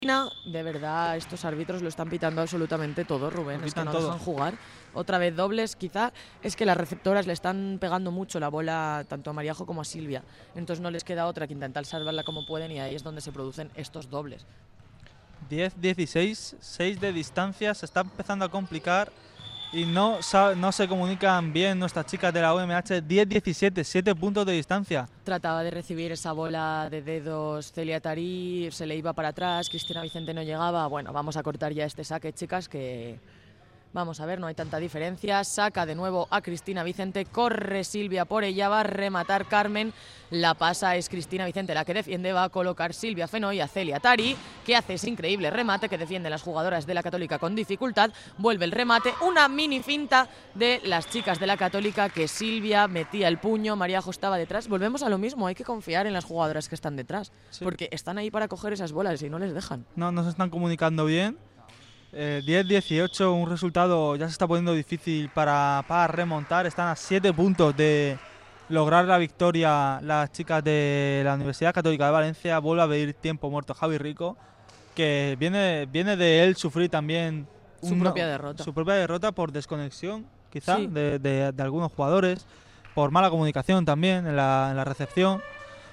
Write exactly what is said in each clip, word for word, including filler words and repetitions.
De verdad, estos árbitros lo están pitando absolutamente todo, Rubén. Es que no todo. dejan jugar. Otra vez dobles, quizá es que las receptoras le están pegando mucho la bola tanto a Mariajo como a Silvia. Entonces no les queda otra que intentar salvarla como pueden y ahí es donde se producen estos dobles. diez dieciséis, seis de distancia, se está empezando a complicar y no, no se comunican bien nuestras chicas de la U M H. diez diecisiete, siete puntos de distancia. Trataba de recibir esa bola de dedos Celia Tarí, se le iba para atrás, Cristina Vicente no llegaba. Bueno, vamos a cortar ya este saque, chicas, que vamos a ver, no hay tanta diferencia. Saca de nuevo a Cristina Vicente, corre Silvia por ella, va a rematar Carmen, la pasa, es Cristina Vicente la que defiende, va a colocar Silvia Fenoy a Celia Tarí, que hace ese increíble remate que defienden las jugadoras de la Católica con dificultad. Vuelve el remate, una mini finta de las chicas de la Católica, que Silvia metía el puño, Mariajo estaba detrás. Volvemos a lo mismo, hay que confiar en las jugadoras que están detrás, sí, porque están ahí para coger esas bolas y no les dejan. No, no se están comunicando bien. Eh, diez dieciocho, un resultado ya se está poniendo difícil para, para remontar. Están a siete puntos de lograr la victoria las chicas de la Universidad Católica de Valencia. Vuelve a pedir tiempo muerto Javi Rico, que viene, viene de él sufrir también su una, propia derrota. Su propia derrota por desconexión, quizá, sí. de, de, de algunos jugadores, por mala comunicación también en la, en la recepción.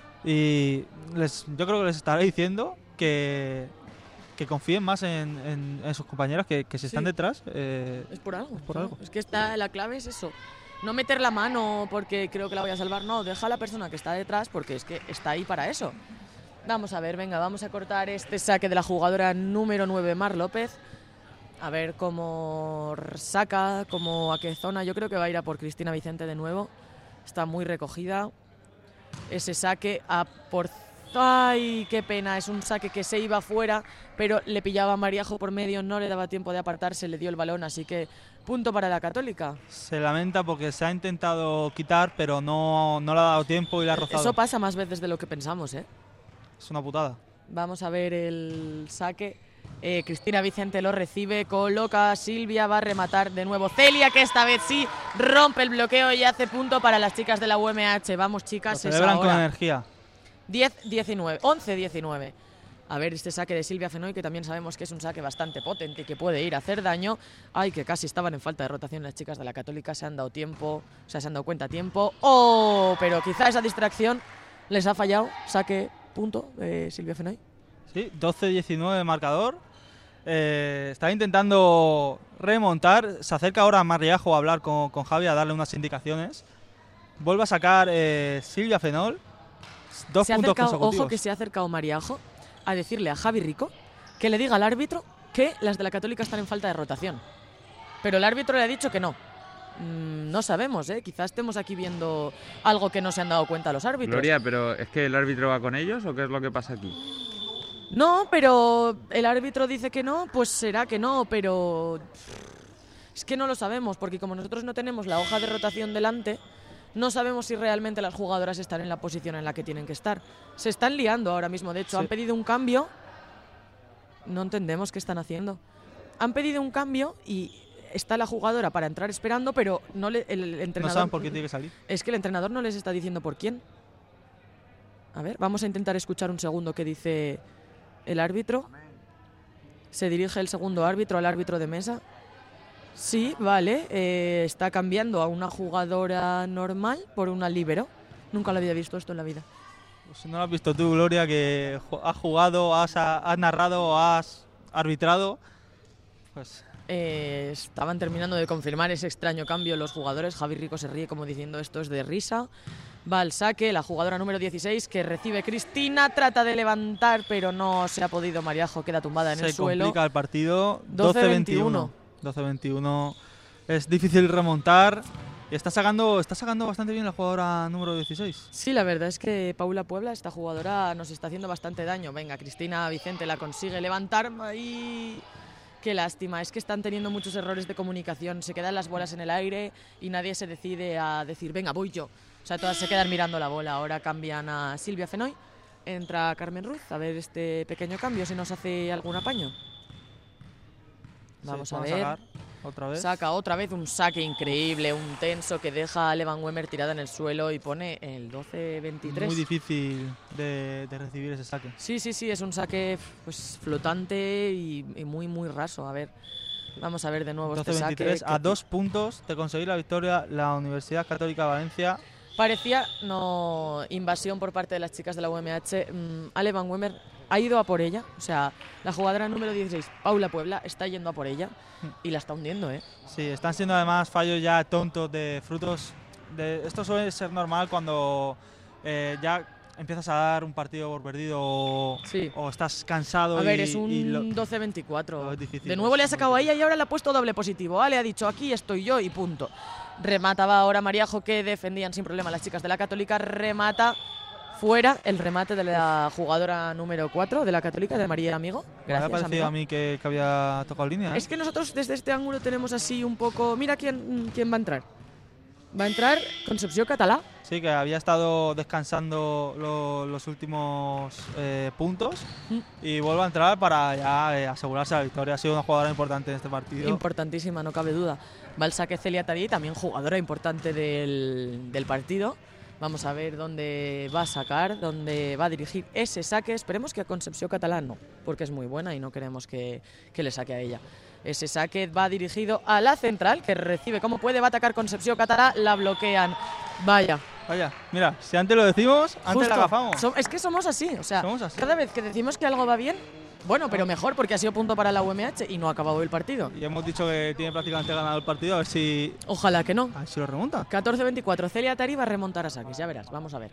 Y les, yo creo que les estaré diciendo que... que confíen más en, en, en sus compañeras que, que si están sí. detrás. Eh, es por algo. Es por algo. Es que está, la clave es eso. No meter la mano porque creo que la voy a salvar. No, deja a la persona que está detrás porque es que está ahí para eso. Vamos a ver, venga, vamos a cortar este saque de la jugadora número nueve, Mar López. A ver cómo saca, cómo a qué zona. Yo creo que va a ir a por Cristina Vicente de nuevo. Está muy recogida. Ese saque a por... ¡Ay, qué pena! Es un saque que se iba fuera, pero le pillaba a Mariajo por medio, no le daba tiempo de apartarse, le dio el balón, así que punto para la Católica. Se lamenta porque se ha intentado quitar, pero no, no le ha dado tiempo y le ha rozado. Eso pasa más veces de lo que pensamos, ¿eh? Es una putada. Vamos a ver el saque. Eh, Cristina Vicente lo recibe, coloca a Silvia, va a rematar de nuevo Celia, que esta vez sí rompe el bloqueo y hace punto para las chicas de la U M H. Vamos, chicas, lo celebran es con energía. diez diecinueve, once diecinueve. A ver este saque de Silvia Fenoy, que también sabemos que es un saque bastante potente y que puede ir a hacer daño. Ay, que casi estaban en falta de rotación las chicas de la Católica, se han dado tiempo, o sea, se han dado cuenta a tiempo. ¡Oh! Pero quizá esa distracción les ha fallado. Saque, punto, de Silvia Fenoy. Sí, doce diecinueve marcador. Eh, está intentando remontar. Se acerca ahora a Mariajo a hablar con, con Javi, a darle unas indicaciones. Vuelve a sacar eh, Silvia Fenoy. Dos se ha puntos acercado, consecutivos. ojo que se ha acercado Mariajo a decirle a Javi Rico que le diga al árbitro que las de la Católica están en falta de rotación. Pero el árbitro le ha dicho que no. Mm, no sabemos, ¿eh? Quizás estemos aquí viendo algo que no se han dado cuenta los árbitros. Gloria, ¿pero es que el árbitro va con ellos o qué es lo que pasa aquí? No, pero el árbitro dice que no, pues será que no, pero es que no lo sabemos, porque como nosotros no tenemos la hoja de rotación delante, no sabemos si realmente las jugadoras están en la posición en la que tienen que estar. Se están liando ahora mismo, de hecho, sí. Han pedido un cambio. No entendemos qué están haciendo. Han pedido un cambio y está la jugadora para entrar esperando, pero no le, el, el entrenador... No saben por qué tiene que salir. Es que el entrenador no les está diciendo por quién. A ver, vamos a intentar escuchar un segundo qué dice el árbitro. Se dirige el segundo árbitro al árbitro de mesa. Sí, vale, eh, está cambiando a una jugadora normal por una líbero. Nunca lo había visto esto en la vida. Pues no lo has visto tú, Gloria, que has jugado, has, has narrado, has arbitrado. Pues... Eh, estaban terminando de confirmar ese extraño cambio los jugadores. Javi Rico se ríe como diciendo esto es de risa. Va al saque, la jugadora número dieciséis que recibe Cristina, trata de levantar, pero no se ha podido. Mariajo queda tumbada en se el suelo. Se complica el partido. doce veintiuno. doce veintiuno. Es difícil remontar. Y está sacando, está sacando bastante bien la jugadora número dieciséis. Sí, la verdad es que Paula Puebla, esta jugadora, nos está haciendo bastante daño. Venga, Cristina Vicente la consigue levantar. Ahí... Qué lástima, es que están teniendo muchos errores de comunicación. Se quedan las bolas en el aire y nadie se decide a decir, venga, voy yo. O sea, todas se quedan mirando la bola. Ahora cambian a Silvia Fenoy. Entra Carmen Ruz. A ver este pequeño cambio, si nos hace algún apaño. Vamos sí, a vamos ver. A otra vez. Saca otra vez un saque increíble, un tenso que deja a Levan Wemmer tirada en el suelo y pone el doce veintitrés. Muy difícil de, de recibir ese saque. Sí, sí, sí, es un saque pues flotante y, y muy, muy raso. A ver, vamos a ver de nuevo este doce veintitrés, saque. a dos puntos de conseguir la victoria, la Universidad Católica de Valencia. Parecía no invasión por parte de las chicas de la U M H. Mm, Ale Van Wemmer ha ido a por ella. O sea, la jugadora número dieciséis, Paula Puebla, está yendo a por ella y la está hundiendo, ¿eh? Sí, están siendo además fallos ya tontos de frutos. De, esto suele ser normal cuando eh, ya empiezas a dar un partido por perdido o, Sí. o estás cansado. A ver, y, es y lo- un doce veinticuatro. es difícil, De nuevo es le ha muy sacado a ella difícil. y ahora le ha puesto doble positivo. Ale ha dicho, aquí estoy yo y punto. Remataba ahora Mariajo, que defendían sin problema las chicas de la Católica. Remata fuera el remate de la jugadora número cuatro de la Católica, de María Amigo. Me ha Gracias, parecido amigo. a mí que, que había tocado línea. ¿eh? Es que nosotros desde este ángulo tenemos así un poco... Mira quién, quién va a entrar. Va a entrar Concepción Catalá. Sí, que había estado descansando lo- los últimos eh, puntos Mm. y vuelve a entrar para ya eh, asegurarse la victoria. Ha sido una jugadora importante en este partido. Importantísima, no cabe duda. Va el saque Celia Tarí, también jugadora importante del, del partido. Vamos a ver dónde va a sacar, dónde va a dirigir ese saque. Esperemos que a Concepción Catalán no, porque es muy buena y no queremos que, que le saque a ella. Ese saque va dirigido a la central, que recibe como puede, va a atacar Concepción Catalá, la bloquean. Vaya, Vaya, mira, si antes lo decimos, antes justo. la agafamos. Som- es que somos así, o sea, Somos así. cada vez que decimos que algo va bien, bueno, pero mejor porque ha sido punto para la U M H y no ha acabado el partido. Y hemos dicho que tiene prácticamente ganado el partido, a ver si, Ojalá que no. a ver si lo remonta. catorce veinticuatro, Celia Tari va a remontar a saques, ya verás, vamos a ver.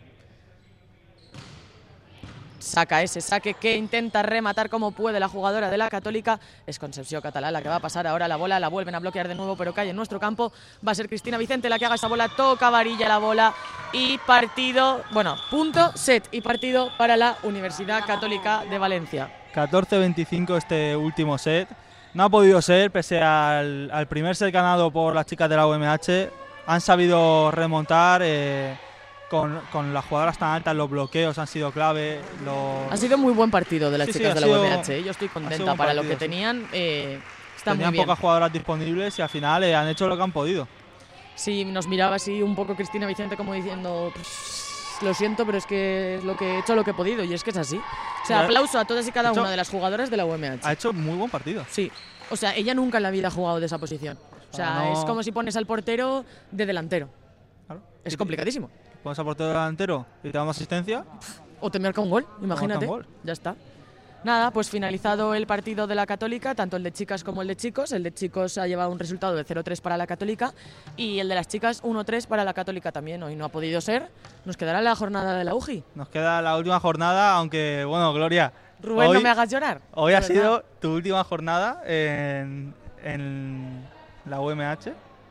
Saca ese saque que intenta rematar como puede la jugadora de la Católica. Es Concepción Catalá la que va a pasar ahora la bola, la vuelven a bloquear de nuevo, pero cae en nuestro campo. Va a ser Cristina Vicente la que haga esa bola, toca varilla la bola y partido, bueno, punto, set y partido para la Universidad Católica de Valencia. catorce veinticinco este último set. No ha podido ser, pese al, al primer set ganado por las chicas de la U M H. Han sabido remontar eh, con, con las jugadoras tan altas, los bloqueos han sido clave. Los... Ha sido muy buen partido de las Sí, sí, chicas ha de la sido- U M H, ¿eh? Yo estoy sido contenta un para lo partido, que sí. tenían. Eh, está Tenían muy bien. pocas jugadoras disponibles y al final eh, han hecho lo que han podido. Sí, nos miraba así un poco Cristina Vicente como diciendo, pues, lo siento, pero es que es lo que he hecho lo que he podido y es que es así. O sea, Ya. aplauso a todas y cada De hecho, una de las jugadoras de la U M H. Ha hecho muy buen partido. Sí, o sea, ella nunca en la vida ha jugado de esa posición. O sea, Ah, no. es como si pones al portero de delantero. Claro. Es Y- complicadísimo. Pones al portero delantero y te damos asistencia. O te marca un gol, imagínate. un gol. Ya está. Nada, pues finalizado el partido de la Católica, tanto el de chicas como el de chicos. El de chicos ha llevado un resultado de cero tres para la Católica y el de las chicas uno tres para la Católica también. Hoy no ha podido ser. Nos quedará la jornada de la U J I. Nos queda la última jornada, aunque, bueno, Gloria, Rubén, hoy, no me hagas llorar. hoy de ha verdad. sido tu última jornada en, en la U M H,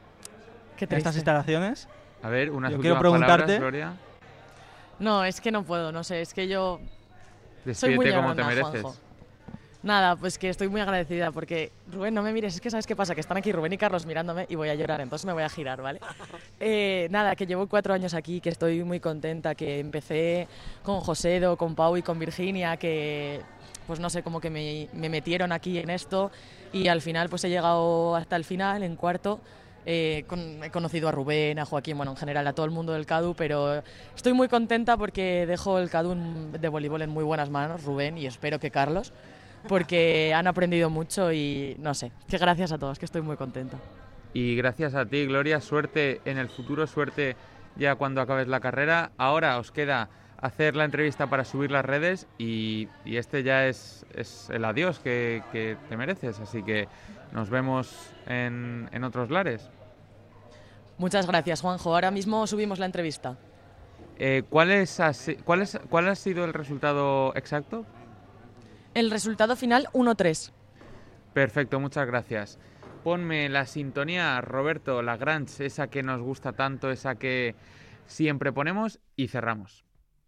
Qué en estas triste. instalaciones. A ver, unas Yo últimas quiero preguntarte- palabras, Gloria. No, es que no puedo, no sé, es que yo soy Despídete muy como llorona, te mereces. Juanjo. Nada, pues que estoy muy agradecida porque, Rubén, no me mires, es que ¿sabes qué pasa? Que están aquí Rubén y Carlos mirándome y voy a llorar, entonces me voy a girar, ¿vale? Eh, nada, que llevo cuatro años aquí, que estoy muy contenta, que empecé con Josedo, con Pau y con Virginia, que pues no sé, como que me, me metieron aquí en esto y al final pues he llegado hasta el final, en cuarto. Eh, con- he conocido a Rubén, a Joaquín, bueno, en general a todo el mundo del CADU, pero estoy muy contenta porque dejo el CADU en- de voleibol en muy buenas manos, Rubén, y espero que Carlos, porque han aprendido mucho y no sé, que gracias a todos, que estoy muy contenta. Y gracias a ti, Gloria, suerte en el futuro, suerte ya cuando acabes la carrera. Ahora os queda hacer la entrevista para subir las redes y, y este ya es, es el adiós que, que te mereces. Así que nos vemos en, en otros lares. Muchas gracias, Juanjo. Ahora mismo subimos la entrevista. Eh, ¿cuál, es, asi- cuál, es, ¿Cuál ha sido el resultado exacto? El resultado final uno tres. Perfecto, muchas gracias. Ponme la sintonía, Roberto Lagrange, esa que nos gusta tanto, esa que siempre ponemos y cerramos.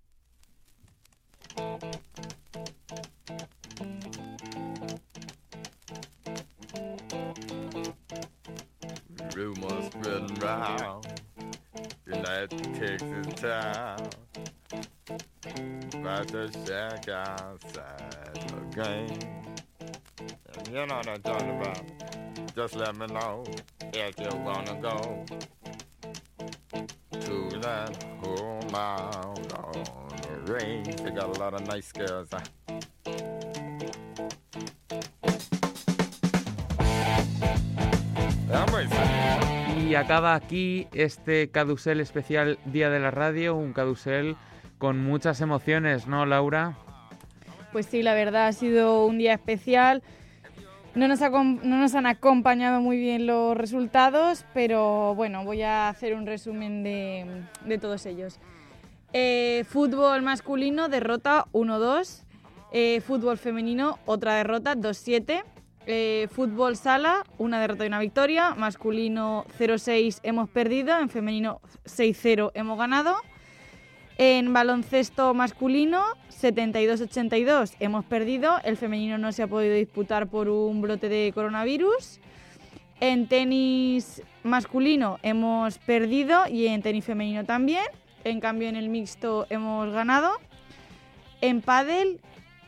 Rumors spreading round United Texas town about the shack outside the game. And you know what I'm talking about. just let me know if you wanna go to that whole mile on the range. They got a lot of nice girls. Huh? Y acaba aquí este Cadusel especial Día de la Radio, un Cadusel con muchas emociones, ¿no, Laura? Pues sí, la verdad ha sido un día especial. No nos, no nos han acompañado muy bien los resultados, pero bueno, voy a hacer un resumen de, de todos ellos. Eh, fútbol masculino, derrota uno dos. Eh, fútbol femenino, otra derrota, dos siete. Eh, fútbol sala, una derrota y una victoria. Masculino cero seis hemos perdido, en femenino seis cero hemos ganado. En baloncesto masculino, setenta y dos ochenta y dos hemos perdido. El femenino no se ha podido disputar por un brote de coronavirus. En tenis masculino hemos perdido y en tenis femenino también. En cambio, en el mixto hemos ganado. En pádel,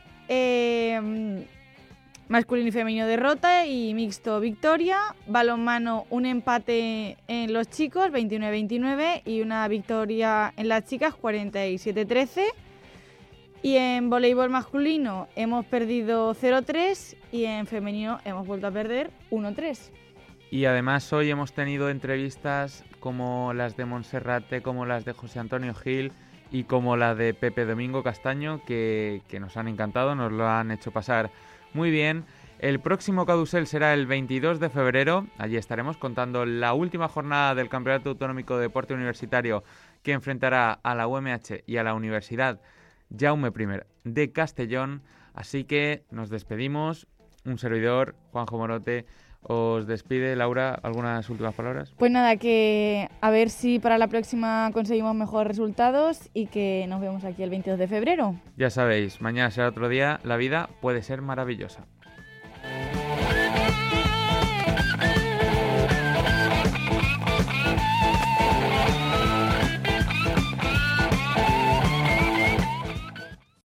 eh, masculino y femenino derrota y mixto victoria. Balonmano, un empate en los chicos, veintiuno a veintinueve, y una victoria en las chicas, cuarenta y siete trece. Y en voleibol masculino hemos perdido cero tres y en femenino hemos vuelto a perder uno tres. Y además hoy hemos tenido entrevistas como las de Monserrate, como las de José Antonio Gil y como la de Pepe Domingo Castaño, que, que nos han encantado, nos lo han hecho pasar muy bien. El próximo Cadusel será el veintidós de febrero. Allí estaremos contando la última jornada del Campeonato Autonómico de Deporte Universitario, que enfrentará a la U M H y a la Universidad Jaume I de Castellón. Así que nos despedimos. Un servidor, Juanjo Morote, os despide. Laura, ¿algunas últimas palabras? Pues nada, que a ver si para la próxima conseguimos mejores resultados y que nos vemos aquí el veintidós de febrero. Ya sabéis, mañana será otro día. La vida puede ser maravillosa.